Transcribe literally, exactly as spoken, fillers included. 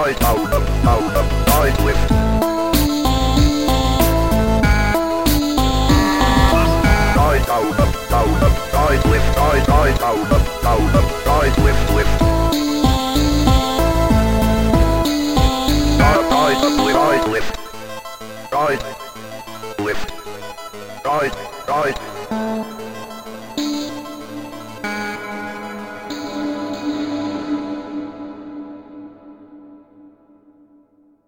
side down up down up side lift. Side down up down up side lift. Side side down up down up side lift lift. Side side up lift side lift. Side lift. Side side.